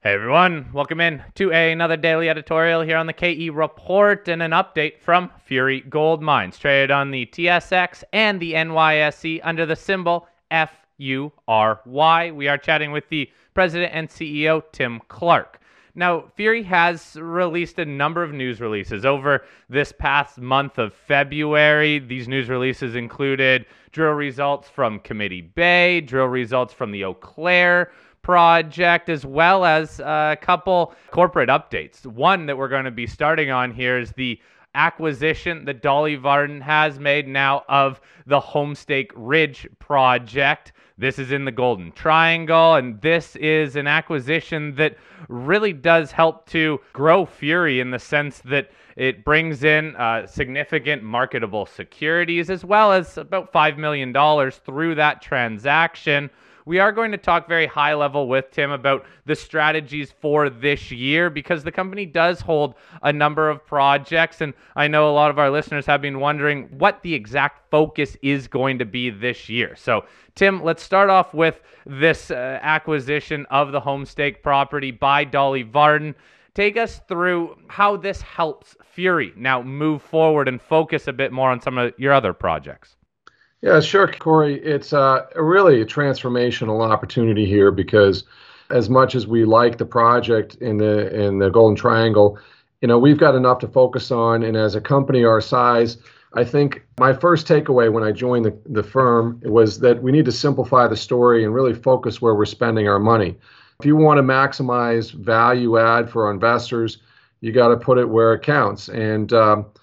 Hey everyone, welcome in to another daily editorial here on the KE Report and an update from Fury Gold Mines, traded on the TSX and the NYSE under the symbol FURY. We are chatting with the president and CEO, Tim Clark. Now, Fury has released a number of news releases over this past month of February. These news releases included drill results from Committee Bay, drill results from the Eau Claire project, as well as a couple corporate updates. One that we're going to be starting on here is the acquisition that Dolly Varden has made now of the Homestake Ridge project. This is in the Golden Triangle, and this is an acquisition that really does help to grow Fury in the sense that it brings in significant marketable securities, as well as about $5 million through that transaction. We are going to talk very high level with Tim about the strategies for this year, because the company does hold a number of projects, and I know a lot of our listeners have been wondering what the exact focus is going to be this year. So, Tim, let's start off with this acquisition of the Homestake property by Dolly Varden. Take us through how this helps Fury now move forward and focus a bit more on some of your other projects. Yeah, sure, Corey. It's really a transformational opportunity here because as much as we like the project in the Golden Triangle, we've got enough to focus on. And as a company our size, I think my first takeaway when I joined the firm was that we need to simplify the story and really focus where we're spending our money. If you want to maximize value add for our investors, you got to put it where it counts. And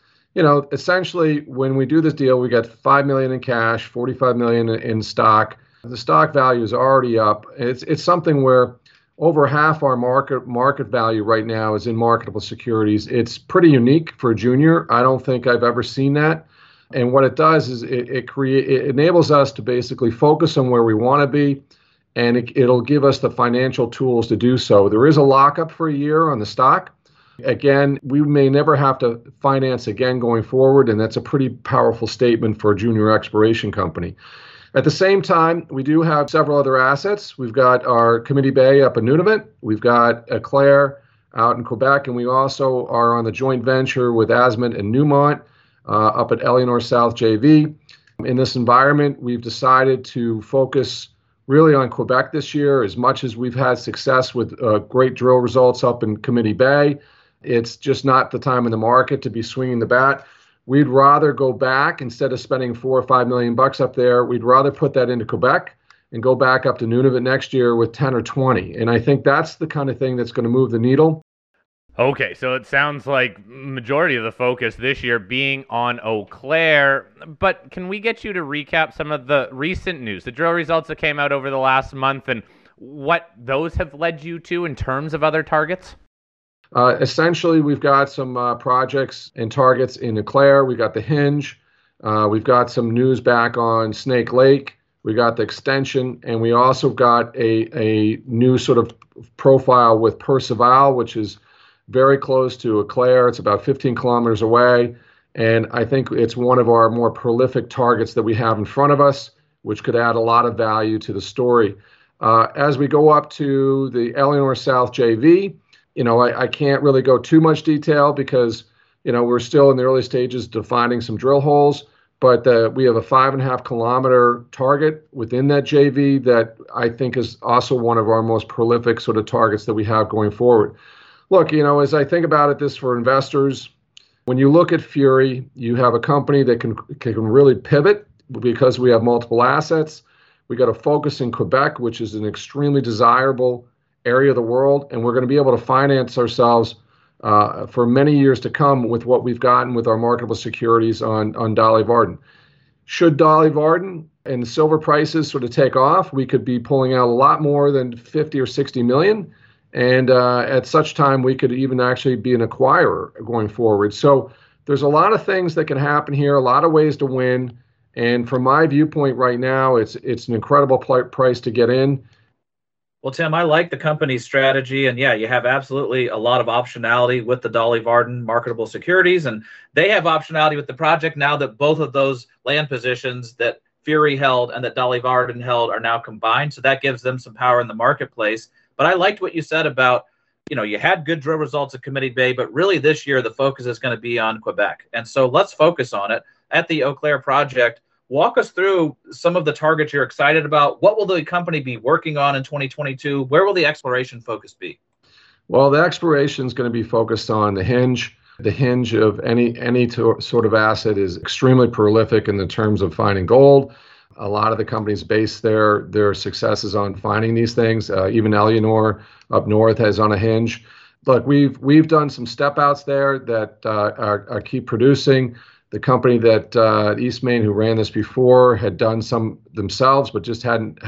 essentially, when we do this deal, we got $5 million in cash, $45 million in stock. The stock value is already up. It's something where over half our market value right now is in marketable securities. It's pretty unique for a junior. I don't think I've ever seen that. And what it does is it enables us to basically focus on where we want to be, and it'll give us the financial tools to do so. There is a lockup for a year on the stock. Again, we may never have to finance again going forward, and that's a pretty powerful statement for a junior exploration company. At the same time, we do have several other assets. We've got our Committee Bay up in Nunavut. We've got Eau Claire out in Quebec, and we also are on the joint venture with Asmont and Newmont up at Éléonore South JV. In this environment, we've decided to focus really on Quebec this year. As much as we've had success with great drill results up in Committee Bay, it's just not the time in the market to be swinging the bat. We'd rather go back, instead of spending $4 or $5 million up there, we'd rather put that into Quebec and go back up to Nunavut next year with 10 or 20. And I think that's the kind of thing that's going to move the needle. Okay, so it sounds like majority of the focus this year being on Eau Claire, but can we get you to recap some of the recent news, the drill results that came out over the last month, and what those have led you to in terms of other targets? Essentially, we've got some projects and targets in Eau Claire. We got the Hinge. We've got some news back on Snake Lake. We got the extension, and we also got a new sort of profile with Percival, which is very close to Eau Claire. It's about 15 kilometers away, and I think it's one of our more prolific targets that we have in front of us, which could add a lot of value to the story. As we go up to the Éléonore South JV, I can't really go too much detail because, we're still in the early stages defining some drill holes, but we have a 5.5 kilometer target within that JV that I think is also one of our most prolific sort of targets that we have going forward. Look, as I think about it, this for investors, when you look at Fury, you have a company that can really pivot because we have multiple assets. We got to focus in Quebec, which is an extremely desirable area of the world, and we're going to be able to finance ourselves for many years to come with what we've gotten with our marketable securities on Dolly Varden. Should Dolly Varden and silver prices sort of take off, we could be pulling out a lot more than 50 or 60 million, and at such time we could even actually be an acquirer going forward. So there's a lot of things that can happen here, a lot of ways to win, and from my viewpoint right now, it's an incredible price to get in. Well, Tim, I like the company's strategy. And yeah, you have absolutely a lot of optionality with the Dolly Varden marketable securities. And they have optionality with the project now that both of those land positions that Fury held and that Dolly Varden held are now combined. So that gives them some power in the marketplace. But I liked what you said about, you had good drill results at Committee Bay, but really this year the focus is going to be on Quebec. And so let's focus on it at the Eau Claire project. Walk us through some of the targets you're excited about. What will the company be working on in 2022? Where will the exploration focus be? Well, the exploration is going to be focused on the hinge. The hinge of any sort of asset is extremely prolific in the terms of finding gold. A lot of the companies base their successes on finding these things. Even Eleanor up north has on a hinge. Look, we've done some step outs there that are keep producing. The company that Eastmain, who ran this before, had done some themselves, but just hadn't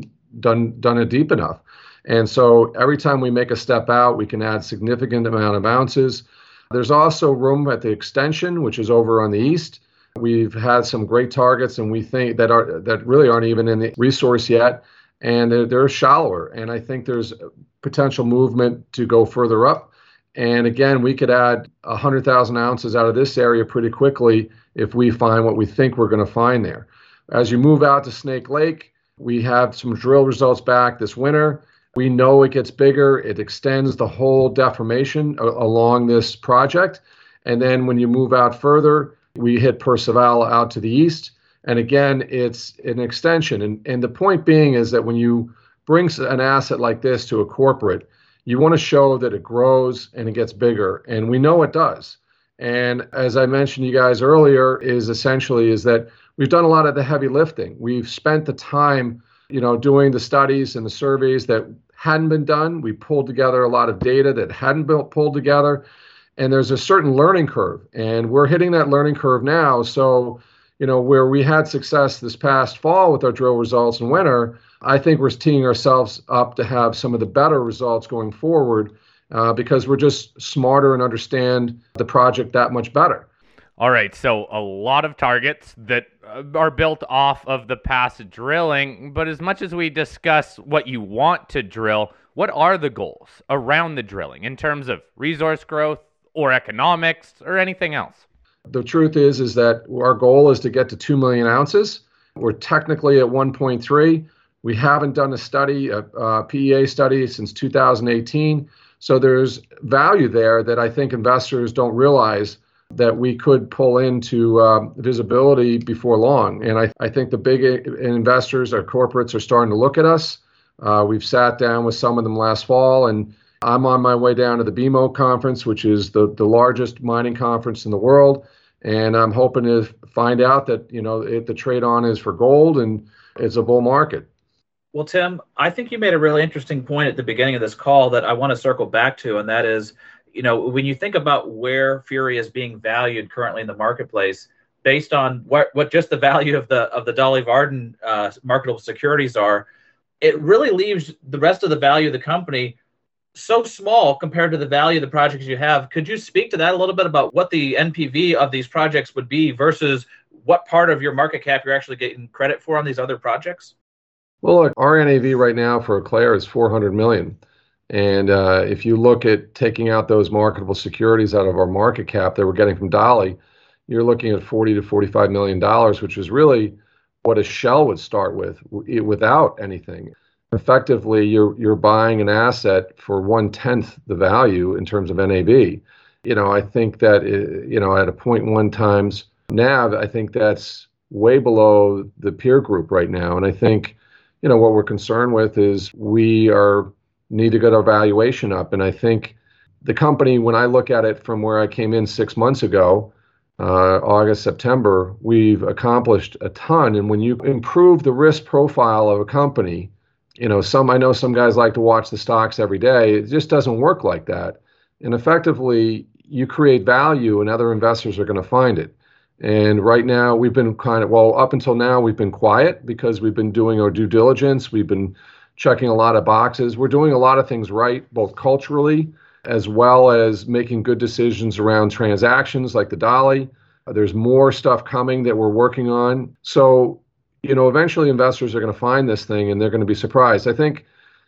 done it deep enough. And so every time we make a step out, we can add significant amount of ounces. There's also room at the extension, which is over on the east. We've had some great targets, and we think that really aren't even in the resource yet, and they're shallower. And I think there's potential movement to go further up. And again, we could add 100,000 ounces out of this area pretty quickly if we find what we think we're going to find there. As you move out to Snake Lake, we have some drill results back this winter. We know it gets bigger. It extends the whole deformation along this project. And then when you move out further, we hit Percival out to the east. And again, it's an extension. And the point being is that when you bring an asset like this to a corporate, you want to show that it grows and it gets bigger. And we know it does. And as I mentioned to you guys earlier, is that we've done a lot of the heavy lifting. We've spent the time, doing the studies and the surveys that hadn't been done. We pulled together a lot of data that hadn't been pulled together. And there's a certain learning curve. And we're hitting that learning curve now. So, where we had success this past fall with our drill results in winter, I think we're teeing ourselves up to have some of the better results going forward because we're just smarter and understand the project that much better. All right, so a lot of targets that are built off of the past drilling, but as much as we discuss what you want to drill, what are the goals around the drilling in terms of resource growth or economics or anything else? The truth is that our goal is to get to 2 million ounces. We're technically at 1.3. We haven't done a study, a PEA study, since 2018. So there's value there that I think investors don't realize that we could pull into visibility before long. And I think the big investors, our corporates, are starting to look at us. We've sat down with some of them last fall, and I'm on my way down to the BMO conference, which is the largest mining conference in the world. And I'm hoping to find out that, the trade on is for gold and it's a bull market. Well, Tim, I think you made a really interesting point at the beginning of this call that I want to circle back to, and that is, when you think about where Fury is being valued currently in the marketplace, based on what just the value of the Dolly Varden marketable securities are, it really leaves the rest of the value of the company so small compared to the value of the projects you have. Could you speak to that a little bit about what the NPV of these projects would be versus what part of your market cap you're actually getting credit for on these other projects? Well, look, our NAV right now for Eau Claire is $400 million. And if you look at taking out those marketable securities out of our market cap that we're getting from Dolly, you're looking at $40 to $45 million, which is really what a shell would start with without anything. Effectively, you're buying an asset for 1/10 the value in terms of NAV. I think that, at a 0.1 times NAV, I think that's way below the peer group right now. And I think, what we're concerned with is we need to get our valuation up. And I think the company, when I look at it from where I came in 6 months ago, August, September, we've accomplished a ton. And when you improve the risk profile of a company, I know some guys like to watch the stocks every day. It just doesn't work like that. And effectively, you create value and other investors are going to find it. And right now, we've been up until now, we've been quiet because we've been doing our due diligence. We've been checking a lot of boxes. We're doing a lot of things right, both culturally as well as making good decisions around transactions like the Dolly. There's more stuff coming that we're working on. So, eventually investors are going to find this thing and they're going to be surprised. I think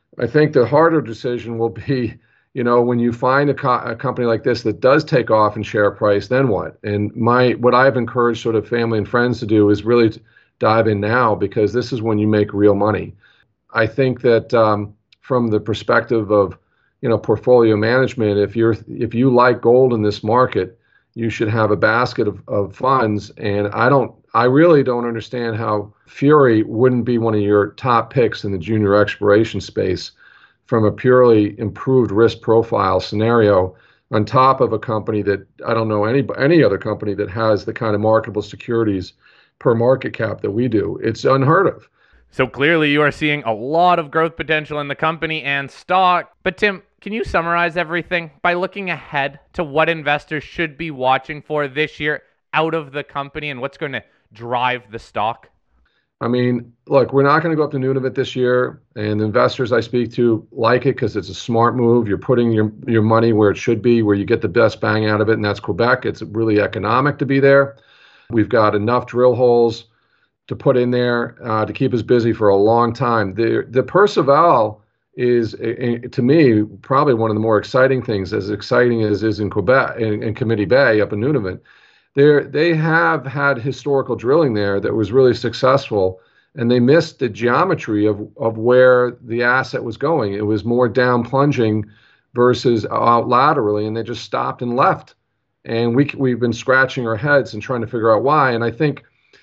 the harder decision will be, when you find a company like this that does take off in share price, then what? And what I've encouraged sort of family and friends to do is really dive in now, because this is when you make real money. I think that from the perspective of, portfolio management, if you like gold in this market, you should have a basket of funds. And I really don't understand how Fury wouldn't be one of your top picks in the junior exploration space from a purely improved risk profile scenario, on top of a company that I don't know any other company that has the kind of marketable securities per market cap that we do. It's unheard of. So clearly you are seeing a lot of growth potential in the company and stock. But Tim, can you summarize everything by looking ahead to what investors should be watching for this year out of the company and what's going to drive the stock? I mean, look, we're not going to go up to Nunavut this year, and the investors I speak to like it because it's a smart move. You're putting your money where it should be, where you get the best bang out of it, and that's Quebec. It's really economic to be there. We've got enough drill holes to put in there to keep us busy for a long time. The Percival is, to me, probably one of the more exciting things, as exciting as is in Quebec, in Committee Bay up in Nunavut. They have had historical drilling there that was really successful, and they missed the geometry of where the asset was going. It was more down plunging versus out laterally, and they just stopped and left. And we've been scratching our heads and trying to figure out why. And I think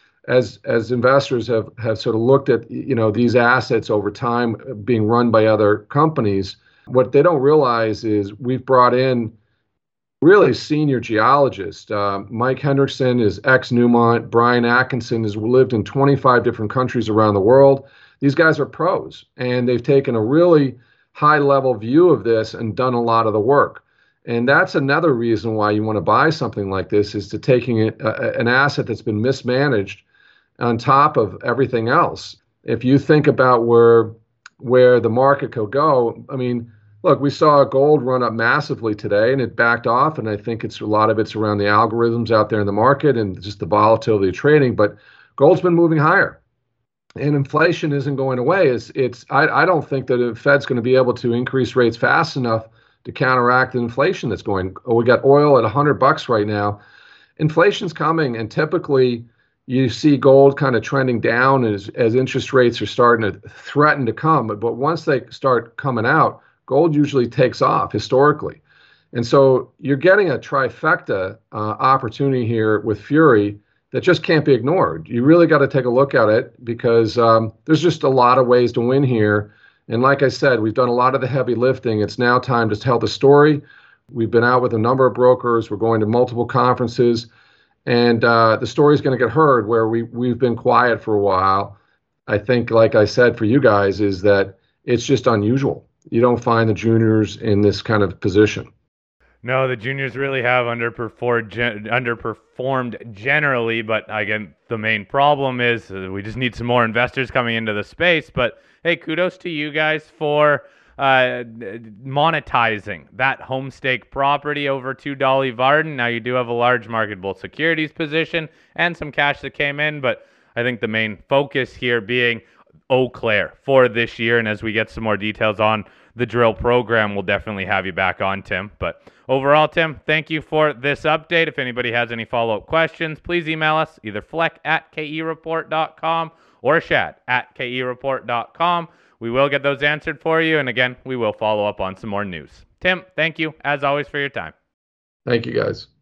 as investors have sort of looked at these assets over time being run by other companies, what they don't realize is we've brought in really senior geologists. Mike Hendrickson is ex-Newmont. Brian Atkinson has lived in 25 different countries around the world. These guys are pros, and they've taken a really high-level view of this and done a lot of the work. And that's another reason why you want to buy something like this, is to taking an asset that's been mismanaged on top of everything else. If you think about where the market could go, I mean, look, we saw gold run up massively today, and it backed off. And I think a lot of it's around the algorithms out there in the market and just the volatility of trading. But gold's been moving higher, and inflation isn't going away. I don't think that the Fed's going to be able to increase rates fast enough to counteract the inflation that's going. We got oil at $100 right now. Inflation's coming, and typically you see gold kind of trending down as interest rates are starting to threaten to come. But once they start coming out, gold usually takes off historically. And so you're getting a trifecta opportunity here with Fury that just can't be ignored. You really got to take a look at it because there's just a lot of ways to win here. And like I said, we've done a lot of the heavy lifting. It's now time to tell the story. We've been out with a number of brokers. We're going to multiple conferences. And the story is going to get heard where we've been quiet for a while. I think, like I said, for you guys, is that it's just unusual. You don't find the juniors in this kind of position. No, the juniors really have underperformed generally, but again, the main problem is we just need some more investors coming into the space. But hey, kudos to you guys for monetizing that homestake property over to Dolly Varden. Now you do have a large marketable securities position and some cash that came in, but I think the main focus here being Eau Claire for this year. And as we get some more details on the drill program, we'll definitely have you back on, Tim. But overall, Tim, thank you for this update. If anybody has any follow-up questions, please email us, either fleck@kereport.com or shad@kereport.com. We will get those answered for you. And again, we will follow up on some more news. Tim, thank you, as always, for your time. Thank you, guys.